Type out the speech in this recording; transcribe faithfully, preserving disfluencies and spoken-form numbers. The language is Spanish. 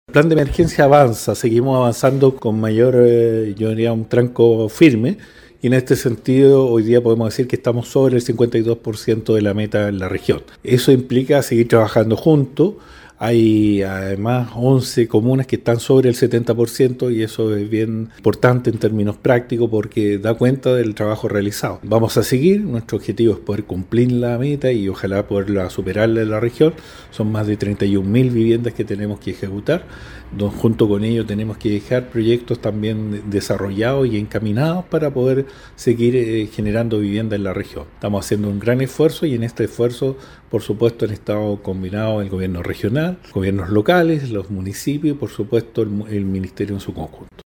El plan de emergencia avanza, seguimos avanzando con mayor, eh, yo diría, un tranco firme, y en este sentido hoy día podemos decir que estamos sobre el cincuenta y dos por ciento de la meta en la región. Eso implica seguir trabajando juntos. Hay además once comunas que están sobre el setenta por ciento y eso es bien importante en términos prácticos porque da cuenta del trabajo realizado. Vamos a seguir, nuestro objetivo es poder cumplir la meta y ojalá poderla superarla en la región. Son más de treinta y un mil viviendas que tenemos que ejecutar. Junto con ello tenemos que dejar proyectos también desarrollados y encaminados para poder seguir eh, generando vivienda en la región. Estamos haciendo un gran esfuerzo y en este esfuerzo, por supuesto, han estado combinados el gobierno regional, gobiernos locales, los municipios y por supuesto el, el ministerio en su conjunto.